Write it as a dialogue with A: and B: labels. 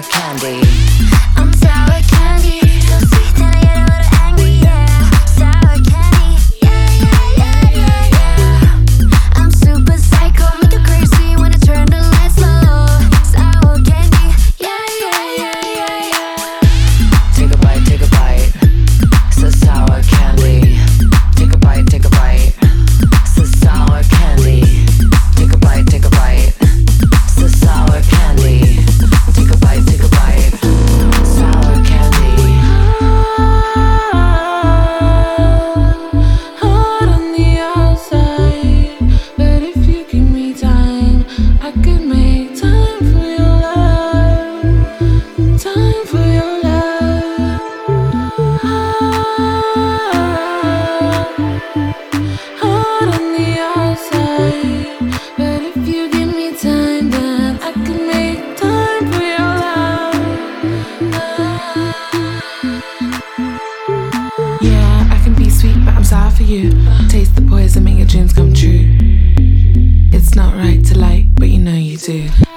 A: sour candy.
B: I'm sour candy, so sweet that I get a little angry, yeah. Sour candy, yeah, yeah, yeah, yeah, yeah. I'm super psycho, make you crazy when I turn the lights low. Sour candy, yeah, yeah, yeah, yeah, yeah.
A: Take a bite, it's a sour candy. Take a bite, it's a sour candy. Take a bite, it's a sour candy. Take a bite, sour candy.
C: Hard on the outside, but if you give me time, I could make time for your love. Time for your love. Hard on the outside, but if you give me time, then I can make time for your love. Yeah, I can be sweet, but I'm sour for you. Taste the poison, make your dreams come true. It's not right to like, but you know you do.